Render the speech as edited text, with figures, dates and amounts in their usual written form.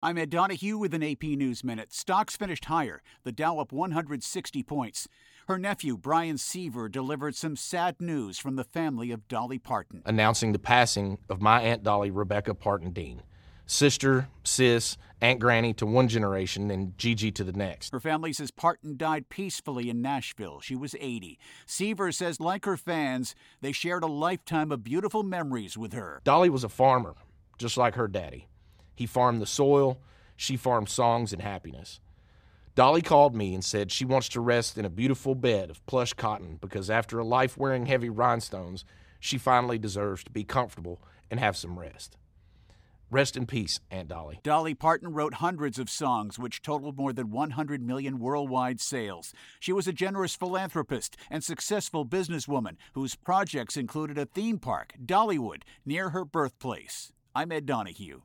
I'm Ed Donahue with an AP News Minute. Stocks finished higher, the Dow up 160 points. Her nephew, Brian Seaver, delivered some sad news from the family of Dolly Parton, announcing the passing of my Aunt Dolly, Rebecca Parton Dean. Sister, sis, Aunt Granny to one generation, and Gigi to the next. Her family says Parton died peacefully in Nashville. She was 80. Seaver says, like her fans, they shared a lifetime of beautiful memories with her. Dolly was a farmer, just like her daddy. He farmed the soil, she farmed songs and happiness. Dolly called me and said she wants to rest in a beautiful bed of plush cotton because after a life wearing heavy rhinestones, she finally deserves to be comfortable and have some rest. Rest in peace, Aunt Dolly. Dolly Parton wrote hundreds of songs which totaled more than 100 million worldwide sales. She was a generous philanthropist and successful businesswoman whose projects included a theme park, Dollywood, near her birthplace. I'm Ed Donahue.